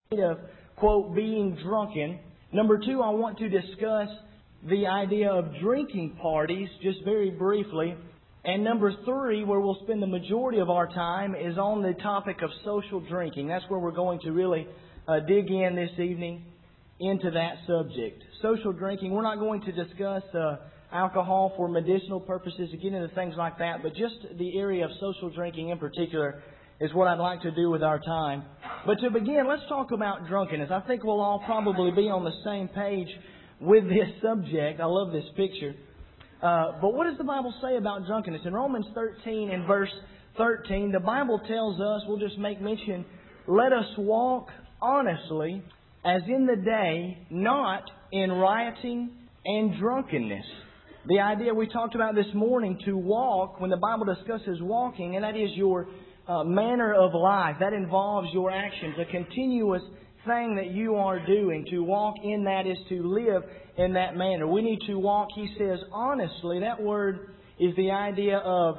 of, quote, being drunken. Number two, I want to discuss the idea of drinking parties, just very briefly. And number three, where we'll spend the majority of our time, is on the topic of social drinking. That's where we're going to really dig in this evening into that subject. Social drinking. We're not going to discuss alcohol for medicinal purposes, to get into things like that, but just the area of social drinking in particular is what I'd like to do with our time. But to begin, let's talk about drunkenness. I think we'll all probably be on the same page with this subject. I love this picture. But what does the Bible say about drunkenness? In Romans 13 and verse 13, the Bible tells us, we'll just make mention, let us walk honestly as in the day, not in rioting and drunkenness. The idea we talked about this morning, to walk, when the Bible discusses walking, and that is your manner of life. That involves your actions, a continuous thing that you are doing. To walk in that is to live in that manner. We need to walk, he says, honestly. That word is the idea of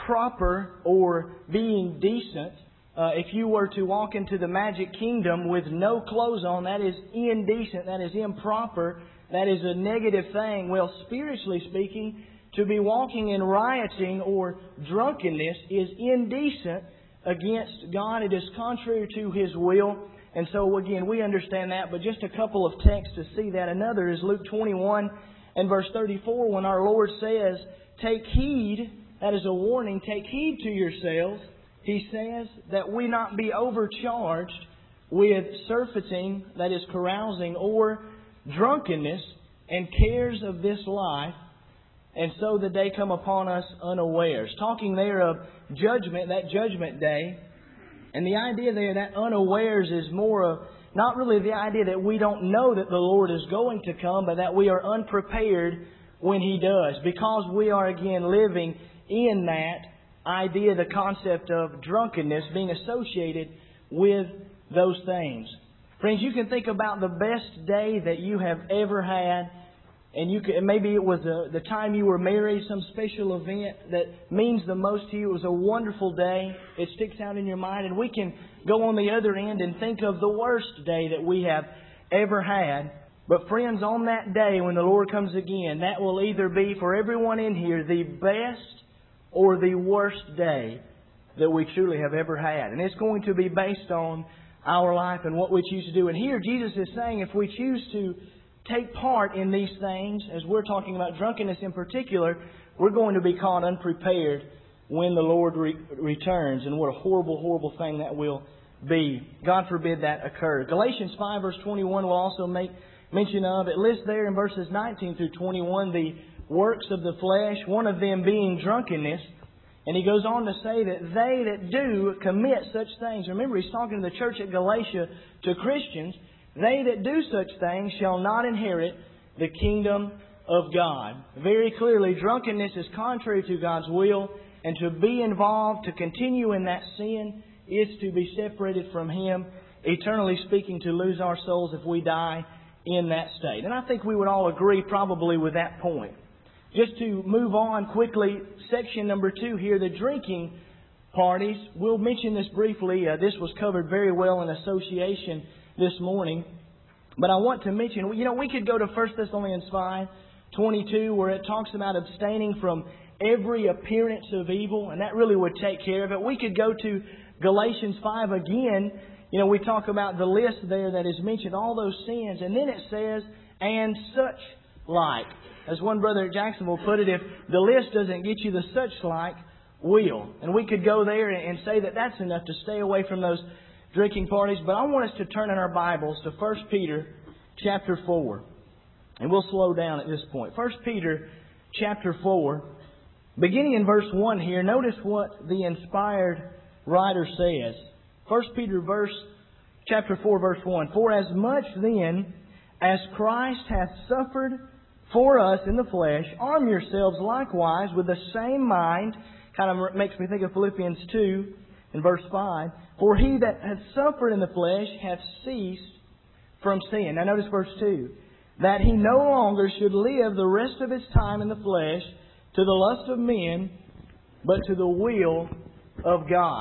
proper or being decent. If you were to walk into the magic kingdom with no clothes on, that is indecent, that is improper, that is a negative thing. Well, spiritually speaking, to be walking in rioting or drunkenness is indecent against God. It is contrary to His will. And so, again, we understand that, but just a couple of texts to see that. Another is Luke 21 and verse 34, when our Lord says, take heed, that is a warning, take heed to yourselves. He says that we not be overcharged with surfeiting, that is carousing, or drunkenness and cares of this life, and so the day come upon us unawares. Talking there of judgment, that judgment day. And the idea there, that unawares, is more of not really the idea that we don't know that the Lord is going to come, but that we are unprepared when He does. Because we are, again, living in that idea, the concept of drunkenness being associated with those things. Friends, you can think about the best day that you have ever had. And maybe it was the time you were married, some special event that means the most to you. It was a wonderful day. It sticks out in your mind. And we can go on the other end and think of the worst day that we have ever had. But friends, on that day when the Lord comes again, that will either be for everyone in here the best or the worst day that we truly have ever had. And it's going to be based on our life and what we choose to do. And here Jesus is saying if we choose to take part in these things, as we're talking about drunkenness in particular, we're going to be caught unprepared when the Lord returns. And what a horrible, horrible thing that will be. God forbid that occur. Galatians 5 verse 21 will also make mention of. It lists there in verses 19 through 21 the works of the flesh, one of them being drunkenness. And he goes on to say that they that do commit such things. Remember, he's talking to the church at Galatia, to Christians. They that do such things shall not inherit the kingdom of God. Very clearly, drunkenness is contrary to God's will. And to be involved, to continue in that sin, is to be separated from Him. Eternally speaking, to lose our souls if we die in that state. And I think we would all agree probably with that point. Just to move on quickly, section number 2 here, the drinking parties. We'll mention this briefly. This was covered very well in association this morning. But I want to mention, we could go to 1 Thessalonians 5:22, where it talks about abstaining from every appearance of evil, and that really would take care of it. We could go to Galatians 5 again. We talk about the list there that is mentioned, all those sins, and then it says, and such like. As one brother at Jacksonville put it, if the list doesn't get you, the such like will. And we could go there and say that that's enough to stay away from those drinking parties. But I want us to turn in our Bibles to 1 Peter chapter 4. And we'll slow down at this point. 1 Peter chapter 4, beginning in verse 1 here, notice what the inspired writer says. 1 Peter chapter 4, verse 1. For as much then as Christ hath suffered for us in the flesh, arm yourselves likewise with the same mind. Kind of makes me think of Philippians 2 in verse 5. For he that hath suffered in the flesh hath ceased from sin. Now notice verse 2. That he no longer should live the rest of his time in the flesh to the lust of men, but to the will of God.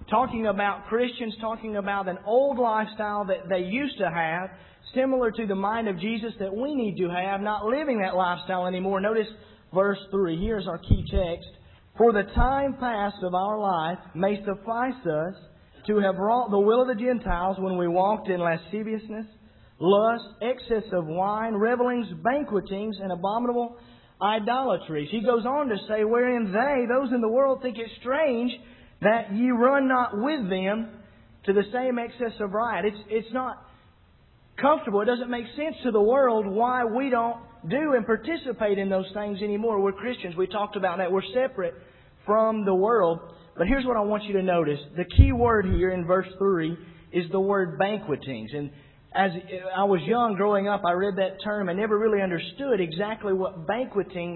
talking about Christians, talking about an old lifestyle that they used to have, similar to the mind of Jesus that we need to have, not living that lifestyle anymore. Notice verse 3. Here's our key text. For the time past of our life may suffice us to have wrought the will of the Gentiles when we walked in lasciviousness, lust, excess of wine, revellings, banquetings, and abominable idolatries. He goes on to say, wherein they, those in the world, think it strange that ye run not with them to the same excess of riot. It's not comfortable. It doesn't make sense to the world why we don't do and participate in those things anymore. We're Christians. We talked about that. We're separate from the world. But here's what I want you to notice. The key word here in verse 3 is the word banquetings. And as I was young growing up, I read that term and never really understood exactly what banquetings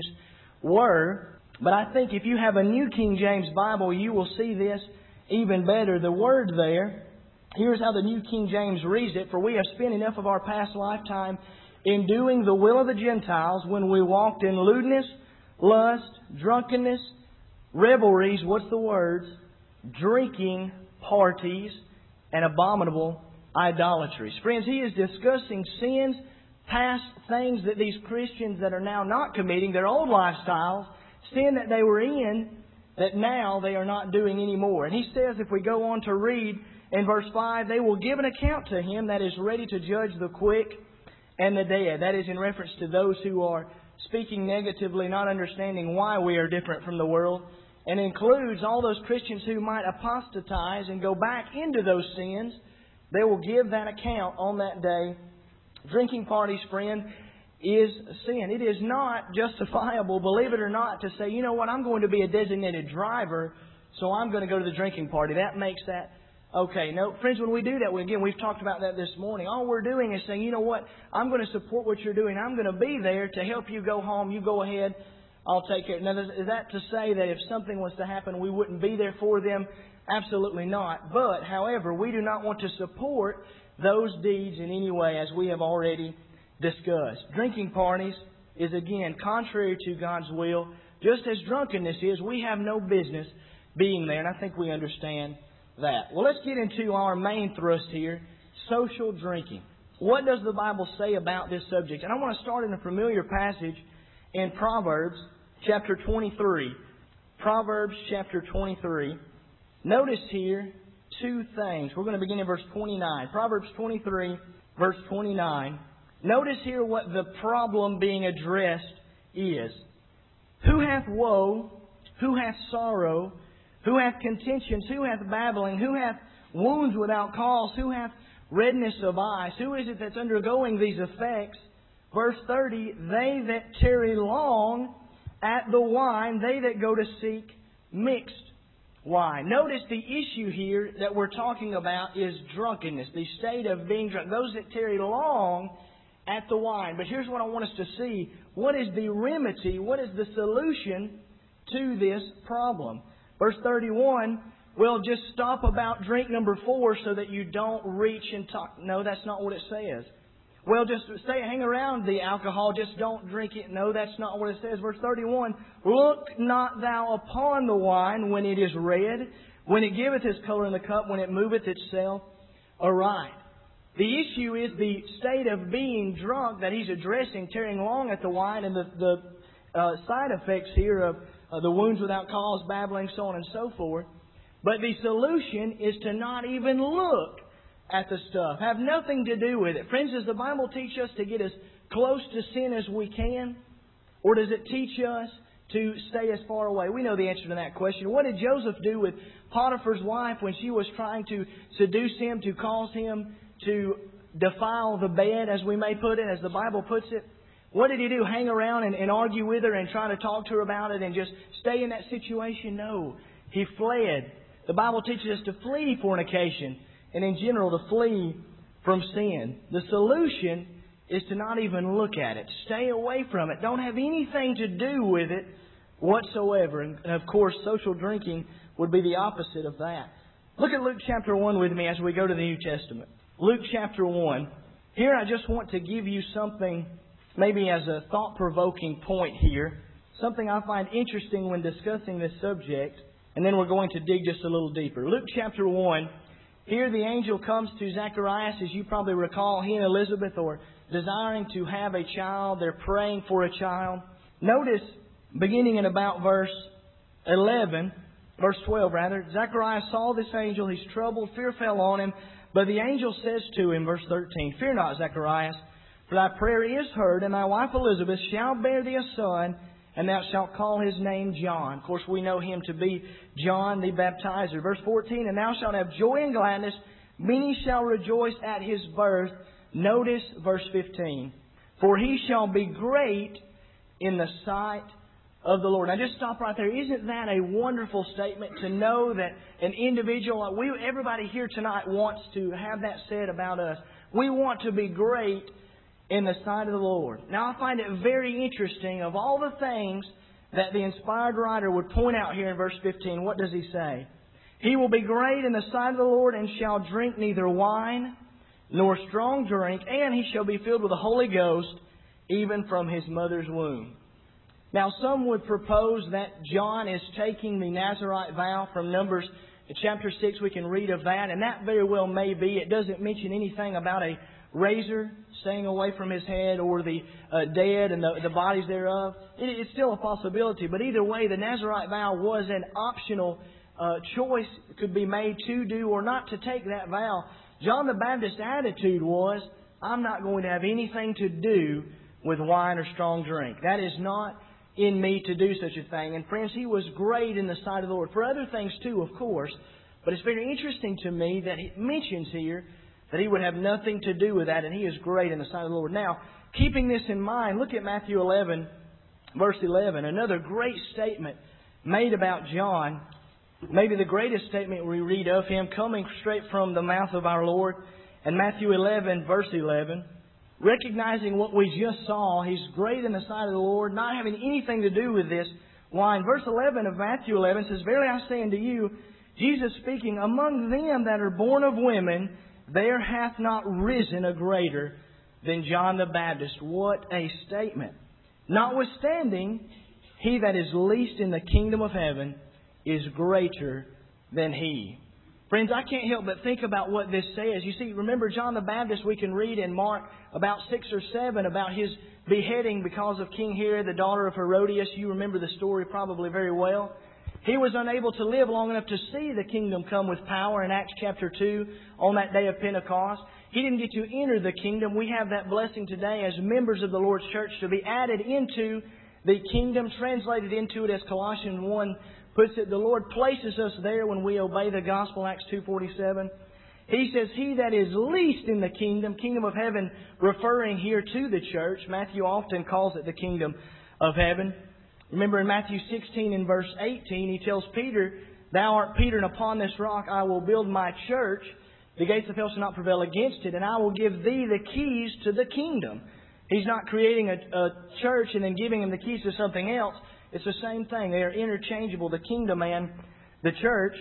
were. But I think if you have a New King James Bible, you will see this even better. The word there, here's how the New King James reads it. For we have spent enough of our past lifetime in doing the will of the Gentiles when we walked in lewdness, lust, drunkenness, revelries, what's the words? Drinking, parties, and abominable idolatries. Friends, he is discussing sins, past things that these Christians that are now not committing, their old lifestyles, sin that they were in, that now they are not doing anymore. And he says, if we go on to read in verse 5, they will give an account to Him that is ready to judge the quick and the dead. That is in reference to those who are speaking negatively, not understanding why we are different from the world, and includes all those Christians who might apostatize and go back into those sins. They will give that account on that day. Drinking parties, friend, is sin. It is not justifiable, believe it or not, to say, you know what, I'm going to be a designated driver, so I'm going to go to the drinking party. That makes that okay. No, friends, when we do that, again, we've talked about that this morning. All we're doing is saying, you know what, I'm going to support what you're doing. I'm going to be there to help you go home. You go ahead. I'll take care. Now, is that to say that if something was to happen, we wouldn't be there for them? Absolutely not. But, however, we do not want to support those deeds in any way, as we have already discussed. Drinking parties is, again, contrary to God's will. Just as drunkenness is, we have no business being there, and I think we understand that. Well, let's get into our main thrust here, social drinking. What does the Bible say about this subject? And I want to start in a familiar passage in Proverbs chapter 23. Proverbs chapter 23. Notice here two things. We're going to begin in verse 29. Proverbs 23, verse 29. Notice here what the problem being addressed is. Who hath woe? Who hath sorrow? Who hath contentions? Who hath babbling? Who hath wounds without cause? Who hath redness of eyes? Who is it that's undergoing these effects? Verse 30, they that tarry long at the wine, they that go to seek mixed wine. Notice the issue here that we're talking about is drunkenness, the state of being drunk. Those that tarry long at the wine. But here's what I want us to see. What is the remedy? What is the solution to this problem? Verse 31, well, just stop about drink number 4 so that you don't reach and talk. No, that's not what it says. Well, just hang around the alcohol, just don't drink it. No, that's not what it says. Verse 31, look not thou upon the wine when it is red, when it giveth his color in the cup, when it moveth itself aright. The issue is the state of being drunk that he's addressing, tearing long at the wine, and the side effects here of the wounds without cause, babbling, so on and so forth. But the solution is to not even look at the stuff. Have nothing to do with it. Friends, does the Bible teach us to get as close to sin as we can? Or does it teach us to stay as far away? We know the answer to that question. What did Joseph do with Potiphar's wife when she was trying to seduce him, to cause him to defile the bed, as we may put it, as the Bible puts it? What did he do? Hang around and argue with her and try to talk to her about it and just stay in that situation? No. He fled. The Bible teaches us to flee fornication and in general to flee from sin. The solution is to not even look at it. Stay away from it. Don't have anything to do with it whatsoever. And of course, social drinking would be the opposite of that. Look at Luke chapter 1 with me as we go to the New Testament. Luke chapter 1. Here I just want to give you something maybe as a thought-provoking point here. Something I find interesting when discussing this subject. and then we're going to dig just a little deeper. Luke chapter 1. Here the angel comes to Zacharias. As you probably recall, he and Elizabeth are desiring to have a child. They're praying for a child. Notice, beginning in about verse 12 rather, Zacharias saw this angel. He's troubled. Fear fell on him. But the angel says to him, verse 13, Fear not, Zacharias, for thy prayer is heard, and thy wife Elizabeth shall bear thee a son, and thou shalt call his name John. Of course, we know him to be John the Baptizer. Verse 14, And thou shalt have joy and gladness. Many shall rejoice at his birth. Notice verse 15. For he shall be great in the sight of the Lord. Now just stop right there. Isn't that a wonderful statement to know that an individual, everybody here tonight wants to have that said about us. We want to be great in the sight of the Lord. Now I find it very interesting, of all the things that the inspired writer would point out here in verse 15, what does he say? He will be great in the sight of the Lord, and shall drink neither wine nor strong drink, and he shall be filled with the Holy Ghost, even from his mother's womb. Now, some would propose that John is taking the Nazirite vow from Numbers chapter 6. We can read of that, and that very well may be. It doesn't mention anything about a razor staying away from his head, or the dead and the bodies thereof. It's still a possibility, but either way, the Nazirite vow was an optional choice. It could be made to do or not to take that vow. John the Baptist's attitude was, I'm not going to have anything to do with wine or strong drink. That is not in me to do such a thing. And friends, he was great in the sight of the Lord. For other things too, of course. But it's very interesting to me that it mentions here that he would have nothing to do with that, and he is great in the sight of the Lord. Now, keeping this in mind, look at Matthew 11, verse 11. Another great statement made about John. Maybe the greatest statement we read of him, coming straight from the mouth of our Lord. And Matthew 11, verse 11. Recognizing what we just saw, he's great in the sight of the Lord, not having anything to do with this wine. Verse 11 of Matthew 11 says, Verily I say unto you, Jesus speaking, among them that are born of women, there hath not risen a greater than John the Baptist. What a statement. Notwithstanding, he that is least in the kingdom of heaven is greater than he. Friends, I can't help but think about what this says. You see, remember John the Baptist, we can read in Mark about 6 or 7 about his beheading because of King Herod, the daughter of Herodias. You remember the story probably very well. He was unable to live long enough to see the kingdom come with power in Acts chapter 2 on that day of Pentecost. He didn't get to enter the kingdom. We have that blessing today as members of the Lord's church to be added into the kingdom, translated into it as Colossians 1 puts it. The Lord places us there when we obey the gospel, Acts 2:47. He says, He that is least in the kingdom of heaven, referring here to the church. Matthew often calls it the kingdom of heaven. Remember in Matthew 16 and verse 18, he tells Peter, Thou art Peter, and upon this rock I will build my church. The gates of hell shall not prevail against it, and I will give thee the keys to the kingdom. He's not creating a church and then giving him the keys to something else. It's the same thing. They are interchangeable, the kingdom and the church.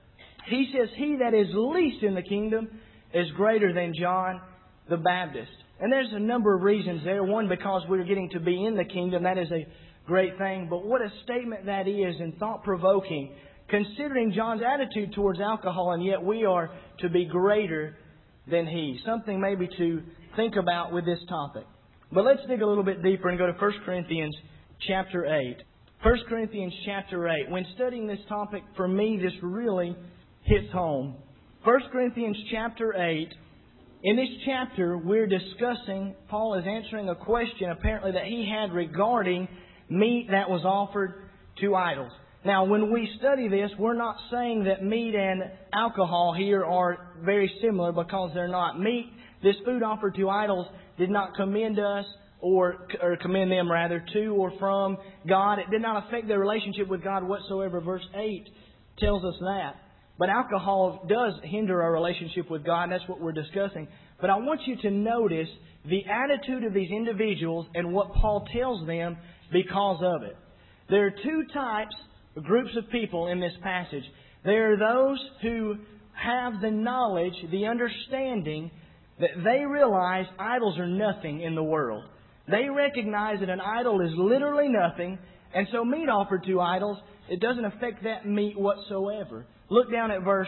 He says, He that is least in the kingdom is greater than John the Baptist. And there's a number of reasons there. One, because we're getting to be in the kingdom. That is a great thing. But what a statement that is, and thought-provoking, considering John's attitude towards alcohol, and yet we are to be greater than he. Something maybe to think about with this topic. But let's dig a little bit deeper and go to 1 Corinthians chapter 8. 1 Corinthians chapter 8. When studying this topic, for me, this really hits home. 1 Corinthians chapter 8. In this chapter, we're discussing, Paul is answering a question apparently that he had regarding meat that was offered to idols. Now, when we study this, we're not saying that meat and alcohol here are very similar, because they're not. Meat, this food offered to idols, did not commend us, or commend them rather, to or from God. It did not affect their relationship with God whatsoever. Verse 8 tells us that. But alcohol does hinder our relationship with God. That's what we're discussing. But I want you to notice the attitude of these individuals and what Paul tells them because of it. There are two types, groups of people in this passage. There are those who have the knowledge, the understanding, that they realize idols are nothing in the world. They recognize that an idol is literally nothing, And so meat offered to idols, it doesn't affect that meat whatsoever. Look down at verse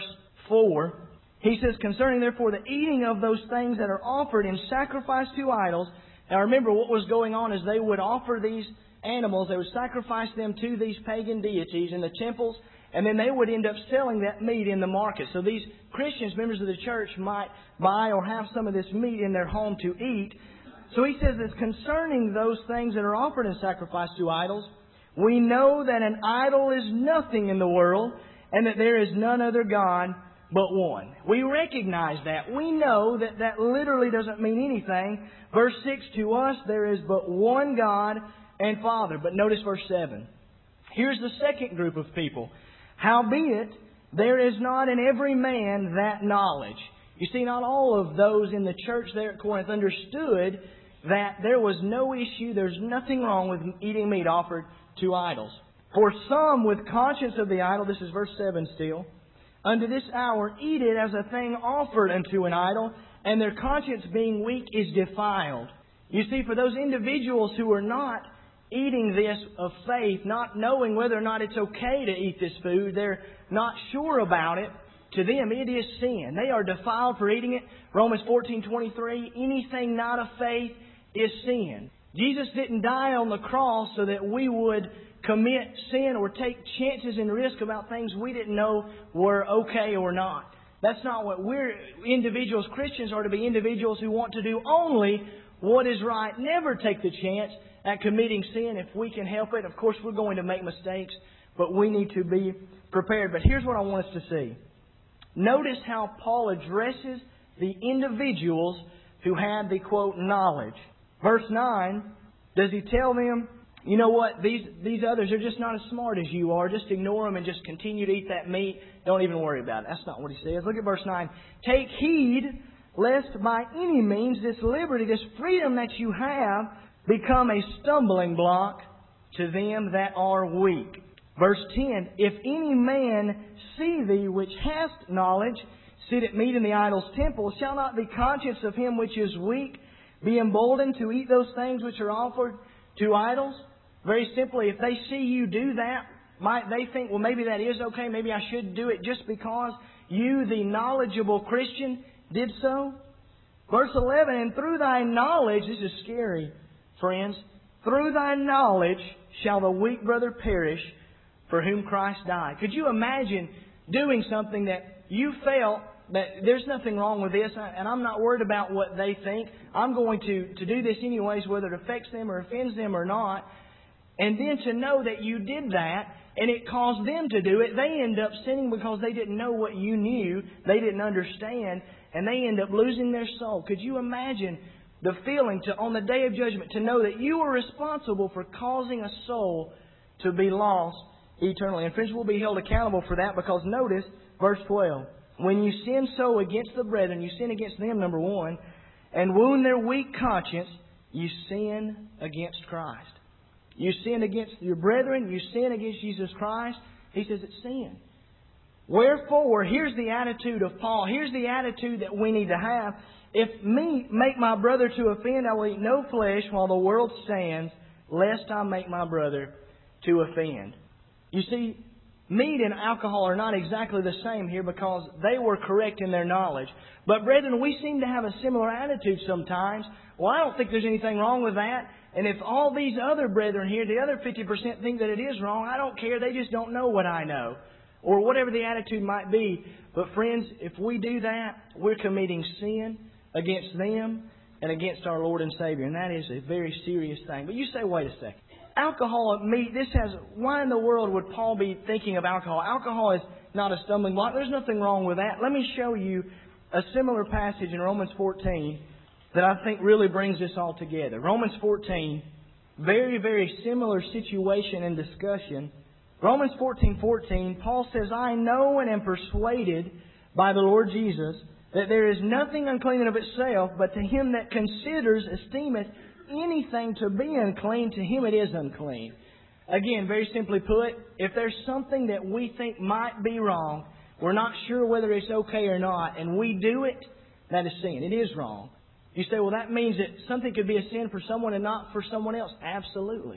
4. He says, concerning therefore the eating of those things that are offered in sacrifice to idols. Now remember what was going on is they would offer these animals, they would sacrifice them to these pagan deities in the temples, and then they would end up selling that meat in the market. So these Christians, members of the church, might buy or have some of this meat in their home to eat. So he says that concerning those things that are offered in sacrifice to idols, we know that an idol is nothing in the world, and that there is none other God but one. We recognize that. We know that that literally doesn't mean anything. Verse 6, to us there is but one God and Father. But notice verse 7. Here's the second group of people. Howbeit, there is not in every man that knowledge. You see, not all of those in the church there at Corinth understood that there was no issue, there's nothing wrong with eating meat offered to idols. For some with conscience of the idol, this is verse 7 still, unto this hour eat it as a thing offered unto an idol, and their conscience being weak is defiled. You see, for those individuals who are not eating this of faith, not knowing whether or not it's okay to eat this food, they're not sure about it, to them it is sin. They are defiled for eating it. Romans 14:23, anything not of faith is sin. Jesus didn't die on the cross so that we would commit sin or take chances and risk about things we didn't know were okay or not. That's not what we're individuals. Christians are to be individuals who want to do only what is right. Never take the chance at committing sin if we can help it. Of course, we're going to make mistakes, but we need to be prepared. But here's what I want us to see. Notice how Paul addresses the individuals who had the, quote, knowledge. Verse 9, does he tell them, you know what, these others are just not as smart as you are. Just ignore them and just continue to eat that meat. Don't even worry about it. That's not what he says. Look at verse 9. Take heed lest by any means this liberty, this freedom that you have, become a stumbling block to them that are weak. Verse 10. If any man see thee which hast knowledge, sit at meat in the idol's temple, shall not the conscience of him which is weak be emboldened to eat those things which are offered to idols? Very simply, if they see you do that, might they think, well, maybe that is okay, maybe I should do it just because you, the knowledgeable Christian, did so? Verse 11, and through thy knowledge, this is scary, friends, through thy knowledge shall the weak brother perish for whom Christ died. Could you imagine doing something that you felt that there's nothing wrong with this, and I'm not worried about what they think. I'm going to do this anyways, whether it affects them or offends them or not. And then to know that you did that, and it caused them to do it, they end up sinning because they didn't know what you knew, they didn't understand, and they end up losing their soul. Could you imagine the feeling on the day of judgment to know that you were responsible for causing a soul to be lost eternally? And friends, we'll be held accountable for that because notice verse 12. When you sin so against the brethren, you sin against them, number one, and wound their weak conscience, you sin against Christ. You sin against your brethren, you sin against Jesus Christ. He says it's sin. Wherefore, here's the attitude of Paul. Here's the attitude that we need to have. If me make my brother to offend, I will eat no flesh while the world stands, lest I make my brother to offend. You see, meat and alcohol are not exactly the same here because they were correct in their knowledge. But brethren, we seem to have a similar attitude sometimes. Well, I don't think there's anything wrong with that. And if all these other brethren here, the other 50% think that it is wrong, I don't care. They just don't know what I know. Or whatever the attitude might be. But friends, if we do that, we're committing sin against them and against our Lord and Savior. And that is a very serious thing. But you say, wait a second. Alcohol and meat, why in the world would Paul be thinking of alcohol? Alcohol is not a stumbling block. There's nothing wrong with that. Let me show you a similar passage in Romans 14 that I think really brings this all together. Romans 14, very, very similar situation and discussion. Romans 14:14, Paul says, I know and am persuaded by the Lord Jesus that there is nothing unclean of itself, but to him that considers, esteemeth anything to be unclean, to him it is unclean. Again, very simply put, if there's something that we think might be wrong, we're not sure whether it's okay or not, and we do it, that is sin. It is wrong. You say, well, that means that something could be a sin for someone and not for someone else. Absolutely.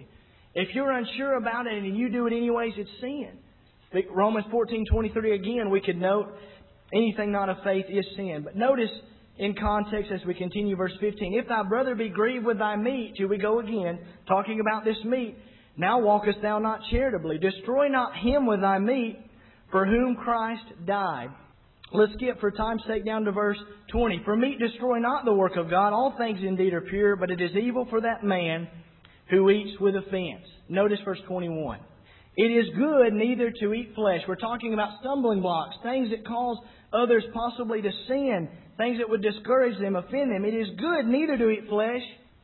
If you're unsure about it and you do it anyways, it's sin. Romans 14:23 again, we could note, anything not of faith is sin. But notice in context as we continue verse 15, if thy brother be grieved with thy meat, here we go again, talking about this meat, now walkest thou not charitably. Destroy not him with thy meat, for whom Christ died. Let's skip for time's sake down to verse 20. For meat destroy not the work of God. All things indeed are pure, but it is evil for that man who eats with offense. Notice verse 21. It is good neither to eat flesh. We're talking about stumbling blocks, things that cause others possibly to sin, things that would discourage them, offend them. It is good neither to eat flesh,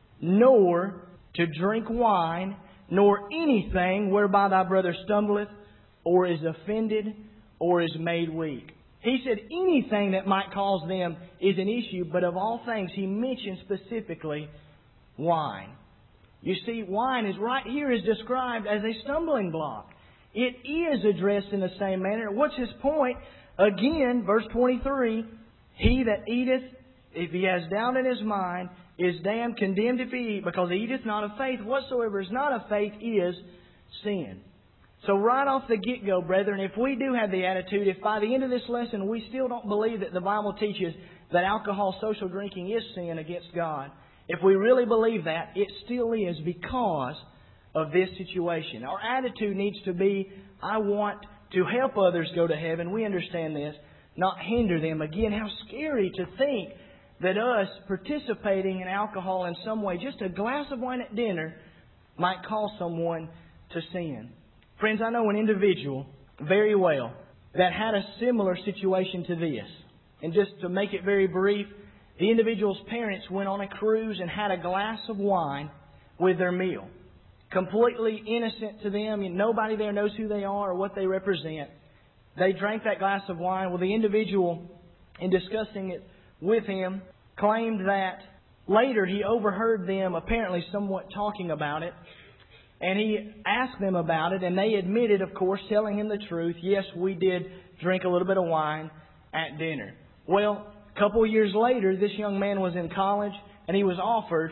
nor to drink wine, nor anything whereby thy brother stumbleth, or is offended, or is made weak. He said anything that might cause them is an issue, but of all things, he mentioned specifically wine. You see, wine is right here is described as a stumbling block. It is addressed in the same manner. What's his point? Again, verse 23, he that eateth, if he has doubt in his mind, is damned, condemned if he eat, because he eateth not of faith. Whatsoever is not of faith is sin. So right off the get-go, brethren, if we do have the attitude, if by the end of this lesson we still don't believe that the Bible teaches that alcohol, social drinking is sin against God, if we really believe that, it still is because of this situation. Our attitude needs to be, I want to help others go to heaven. We understand this, not hinder them. Again, how scary to think that us participating in alcohol in some way, just a glass of wine at dinner, might cause someone to sin. Friends, I know an individual very well that had a similar situation to this. And just to make it very brief, the individual's parents went on a cruise and had a glass of wine with their meal. Completely innocent to them. Nobody there knows who they are or what they represent. They drank that glass of wine. Well, the individual, in discussing it with him, claimed that later he overheard them apparently somewhat talking about it. And he asked them about it, and they admitted, of course, telling him the truth, yes, we did drink a little bit of wine at dinner. Well, a couple of years later, this young man was in college, and he was offered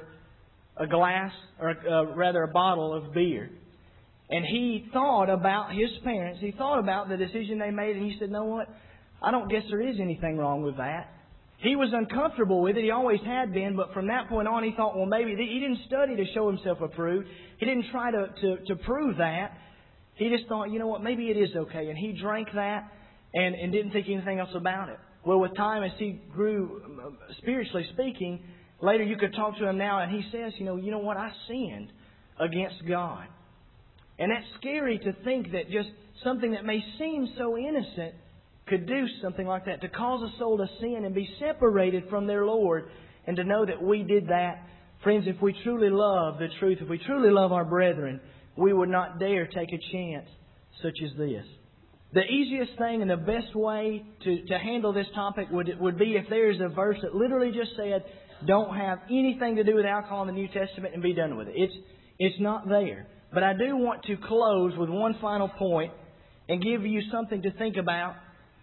a glass, or rather a bottle of beer. And he thought about his parents. He thought about the decision they made, and he said, "No, what? I don't guess there is anything wrong with that." He was uncomfortable with it. He always had been. But from that point on, he thought, well, maybe he didn't study to show himself approved. He didn't try to prove that. He just thought, you know what, maybe it is okay. And he drank that and didn't think anything else about it. Well, with time, as he grew, spiritually speaking, later you could talk to him now, and he says, you know what, I sinned against God. And that's scary to think that just something that may seem so innocent could do something like that, to cause a soul to sin and be separated from their Lord, and to know that we did that. Friends, if we truly love the truth, if we truly love our brethren, we would not dare take a chance such as this. The easiest thing and the best way to handle this topic would be if there is a verse that literally just said, don't have anything to do with alcohol in the New Testament, and be done with it. It's not there. But I do want to close with one final point and give you something to think about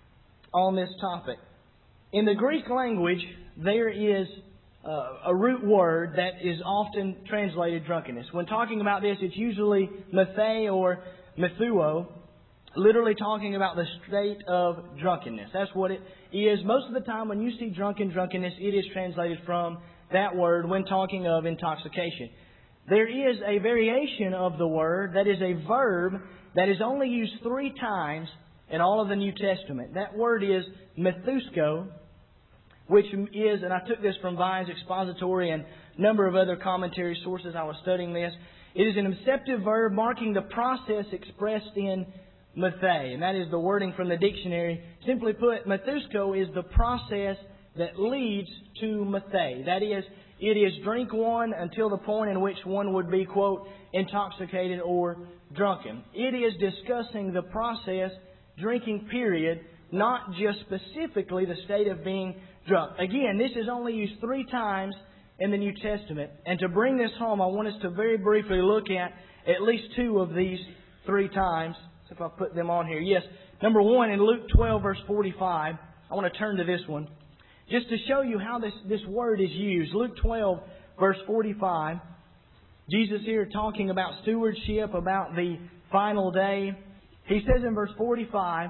on this topic. In the Greek language, there is a root word that is often translated drunkenness. When talking about this, it's usually methe or methuo, literally talking about the state of drunkenness. That's what it is. Most of the time when you see drunkenness, it is translated from that word when talking of intoxication. There is a variation of the word that is a verb that is only used 3 times in all of the New Testament. That word is methusko, which is, and I took this from Vine's Expository and a number of other commentary sources I was studying this. It is an acceptive verb marking the process expressed in methe, and that is the wording from the dictionary. Simply put, methusko is the process that leads to methe. That is, it is drink one until the point in which one would be, quote, intoxicated or drunken. It is discussing the process, drinking period, not just specifically the state of being drunk. Again, this is only used 3 times in the New Testament. And to bring this home, I want us to very briefly look at least 2 of these 3 times. So if I put them on here. Yes, number 1 in Luke 12, verse 45. I want to turn to this one, just to show you how this word is used. Luke 12, verse 45. Jesus here talking about stewardship, about the final day. He says in verse 45,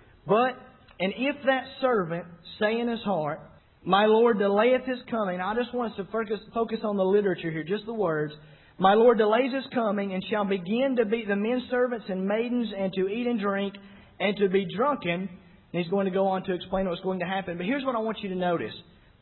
And if that servant say in his heart, My Lord delayeth his coming. I just want us to focus on the literature here, just the words. My Lord delays his coming, and shall begin to beat the men servants and maidens, and to eat and drink, and to be drunken. And he's going to go on to explain what's going to happen. But here's what I want you to notice.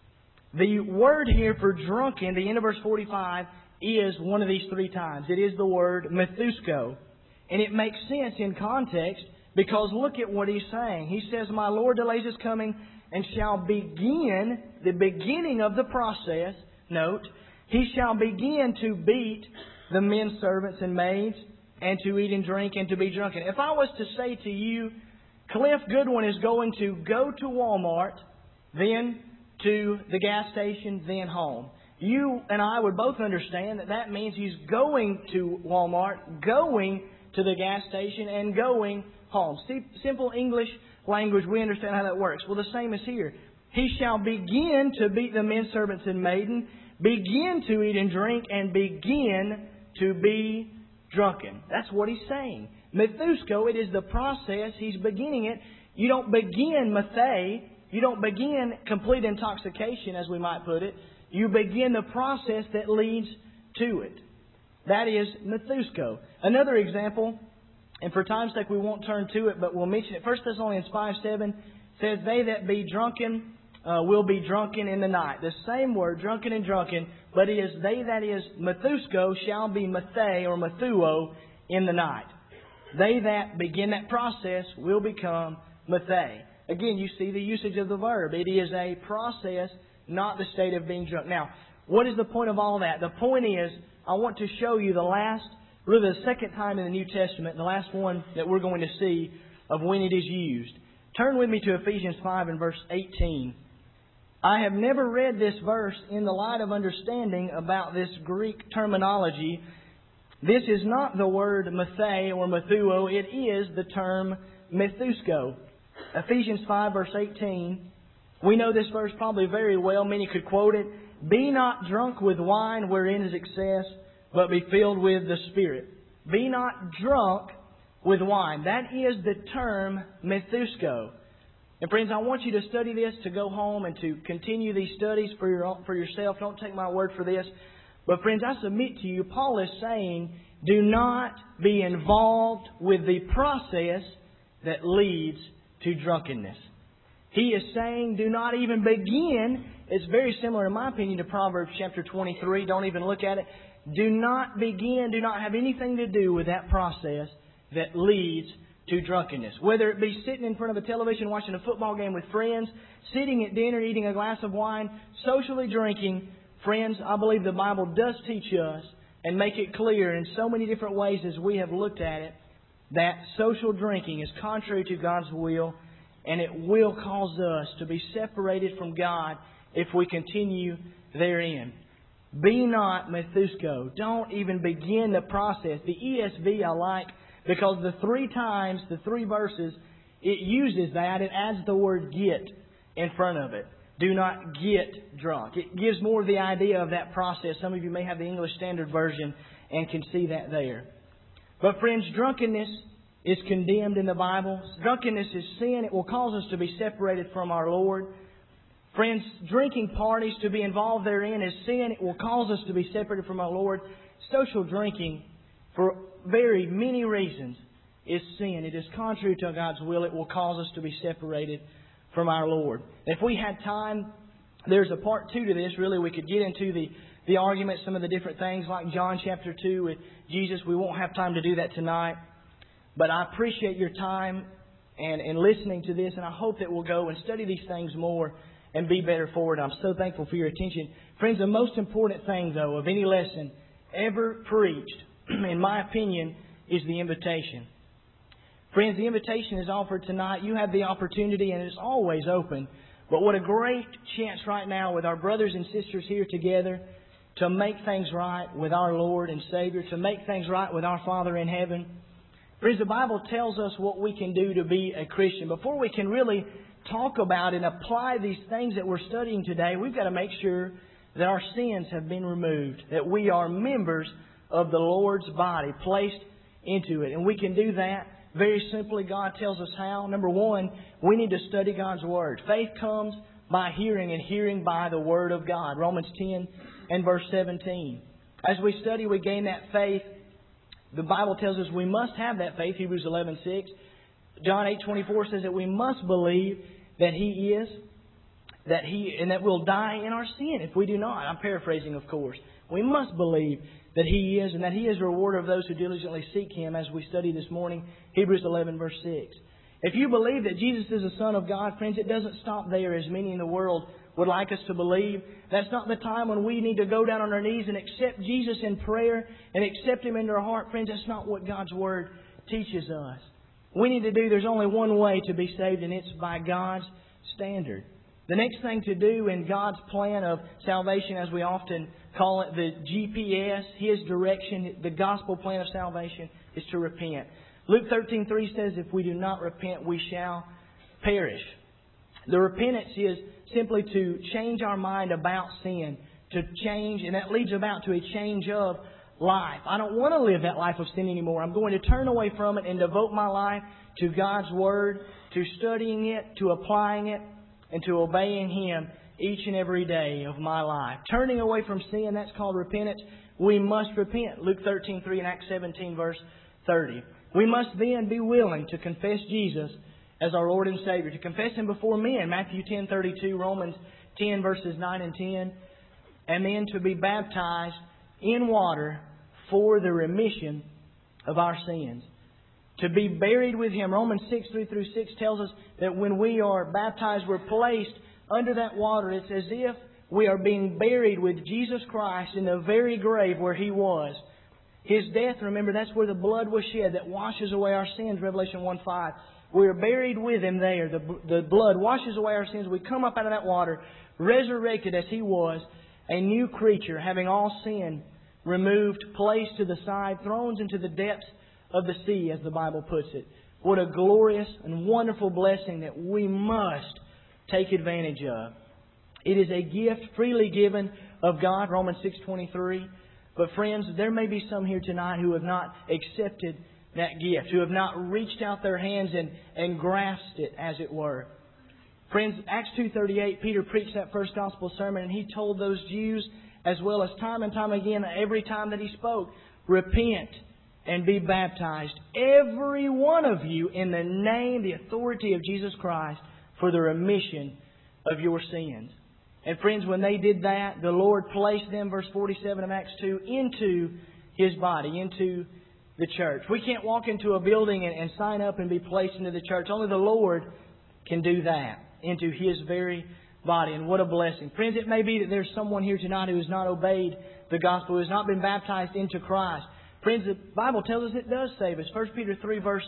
The word here for drunken, the end of verse 45, is one of these three times. It is the word methusko. And it makes sense in context, because look at what he's saying. He says, My Lord delays his coming, and shall begin, the beginning of the process, note, He shall begin to beat the men servants and maids, and to eat and drink, and to be drunken. If I was to say to you, Cliff Goodwin is going to go to Walmart, then to the gas station, then home. You and I would both understand that that means he's going to Walmart, going to the gas station, and going home. See, simple English language, we understand how that works. Well, the same is here. He shall begin to beat the men servants and maiden, begin to eat and drink, and begin to be drunken. That's what he's saying. Methusko, it is the process. He's beginning it. You don't begin methe. You don't begin complete intoxication, as we might put it. You begin the process that leads to it. That is methusko. Another example, and for time's sake we won't turn to it, but we'll mention it. 1 Thessalonians 5:7 says, They that be drunken will be drunken in the night. The same word, drunken and drunken, but it is they that is methusko shall be methe or methuo in the night. They that begin that process will become methe. Again, you see the usage of the verb. It is a process, not the state of being drunk. Now, what is the point of all that? The point is, I want to show you the second time in the New Testament, the last one that we're going to see of when it is used. Turn with me to Ephesians 5 and verse 18. I have never read this verse in the light of understanding about this Greek terminology. This is not the word methe or methuo. It is the term methusko. Ephesians 5 verse 18. We know this verse probably very well. Many could quote it. Be not drunk with wine wherein is excess, but be filled with the Spirit. Be not drunk with wine. That is the term methusko. And friends, I want you to study this, to go home and to continue these studies for yourself. Don't take my word for this. But friends, I submit to you, Paul is saying, do not be involved with the process that leads to drunkenness. He is saying, do not even begin. It's very similar, in my opinion, to Proverbs chapter 23. Don't even look at it. Do not begin, do not have anything to do with that process that leads to drunkenness. Whether it be sitting in front of a television watching a football game with friends, sitting at dinner eating a glass of wine, socially drinking. Friends, I believe the Bible does teach us and make it clear in so many different ways as we have looked at it that social drinking is contrary to God's will, and it will cause us to be separated from God if we continue therein. Be not methusko. Don't even begin the process. The ESV I like because the three times, the three verses, it uses that. It adds the word get in front of it. Do not get drunk. It gives more of the idea of that process. Some of you may have the English Standard Version and can see that there. But friends, drunkenness is condemned in the Bible. Drunkenness is sin. It will cause us to be separated from our Lord. Friends, drinking parties, to be involved therein is sin. It will cause us to be separated from our Lord. Social drinking, for very many reasons, is sin. It is contrary to God's will. It will cause us to be separated from our Lord. If we had time, there's a part 2 to this. Really, we could get into the argument, some of the different things like John chapter 2 with Jesus. We won't have time to do that tonight. But I appreciate your time and listening to this, and I hope that we'll go and study these things more and be better for it. I'm so thankful for your attention. Friends, the most important thing, though, of any lesson ever preached, in my opinion, is the invitation. Friends, the invitation is offered tonight. You have the opportunity, and it's always open. But what a great chance right now with our brothers and sisters here together to make things right with our Lord and Savior, to make things right with our Father in heaven. Friends, the Bible tells us what we can do to be a Christian. Before we can really talk about and apply these things that we're studying today, we've got to make sure that our sins have been removed, that we are members of the Lord's body placed into it. And we can do that very simply. God tells us how. Number one, we need to study God's Word. Faith comes by hearing, and hearing by the Word of God. Romans 10 and verse 17. As we study, we gain that faith. The Bible tells us we must have that faith, Hebrews 11:6. John 8:24 says that we must believe that He is, and that we'll die in our sin if we do not. I'm paraphrasing, of course. We must believe that He is, and that He is a rewarder of those who diligently seek Him, as we study this morning, Hebrews 11 verse 6. If you believe that Jesus is the Son of God, friends, it doesn't stop there, as many in the world would like us to believe. That's not the time when we need to go down on our knees and accept Jesus in prayer and accept Him into our heart. Friends, that's not what God's Word teaches us. We need to do, there's only one way to be saved, and it's by God's standard. The next thing to do in God's plan of salvation, as we often call it, the GPS, His direction, the gospel plan of salvation, is to repent. Luke 13:3 says, if we do not repent, we shall perish. The repentance is simply to change our mind about sin, to change, and that leads about to a change of life. I don't want to live that life of sin anymore. I'm going to turn away from it and devote my life to God's Word, to studying it, to applying it, and to obeying Him each and every day of my life. Turning away from sin, that's called repentance. We must repent. Luke 13:3 and Acts 17 verse 30. We must then be willing to confess Jesus as our Lord and Savior, to confess Him before men, Matthew 10:32, Romans 10 verses 9 and 10, and then to be baptized in water for the remission of our sins. To be buried with Him. Romans 6:3-6 tells us that when we are baptized, we're placed under that water. It's as if we are being buried with Jesus Christ in the very grave where He was. His death, remember, that's where the blood was shed that washes away our sins, Revelation 1:5. We are buried with Him there. The blood washes away our sins. We come up out of that water, resurrected as He was, a new creature, having all sin removed, placed to the side, thrown into the depths of the sea, as the Bible puts it. What a glorious and wonderful blessing that we must take advantage of. It is a gift freely given of God, Romans 6:23. But friends, there may be some here tonight who have not accepted that gift, who have not reached out their hands and grasped it, as it were. Friends, Acts 2:38, Peter preached that first gospel sermon, and he told those Jews, as well as time and time again, every time that he spoke, repent and be baptized, every one of you, in the name, the authority of Jesus Christ, for the remission of your sins. And friends, when they did that, the Lord placed them, verse 47 of Acts 2, into His body, into the church. We can't walk into a building and sign up and be placed into the church. Only the Lord can do that, into His very body. And what a blessing. Friends, it may be that there's someone here tonight who has not obeyed the gospel, who has not been baptized into Christ. Friends, the Bible tells us it does save us. 1 Peter 3 verse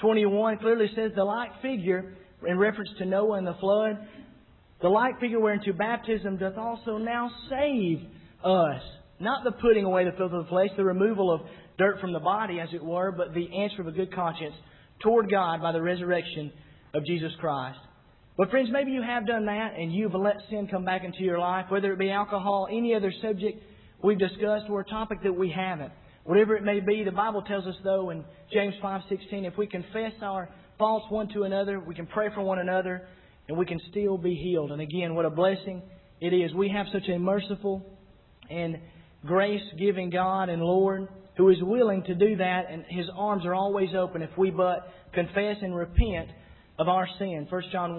21 clearly says, the like figure, in reference to Noah and the flood, the like figure whereunto baptism doth also now save us. Not the putting away the filth of the flesh, the removal of dirt from the body, as it were, but the answer of a good conscience toward God by the resurrection of Jesus Christ. But friends, maybe you have done that and you've let sin come back into your life, whether it be alcohol, any other subject we've discussed, or a topic that we haven't. Whatever it may be, the Bible tells us, though, in James 5:16, if we confess our faults one to another, we can pray for one another, and we can still be healed. And again, what a blessing it is. We have such a merciful and grace-giving God and Lord who is willing to do that, and His arms are always open if we but confess and repent of our sin. 1 John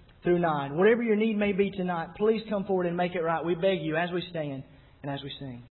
1:7-9. Whatever your need may be tonight, please come forward and make it right. We beg you as we stand and as we sing.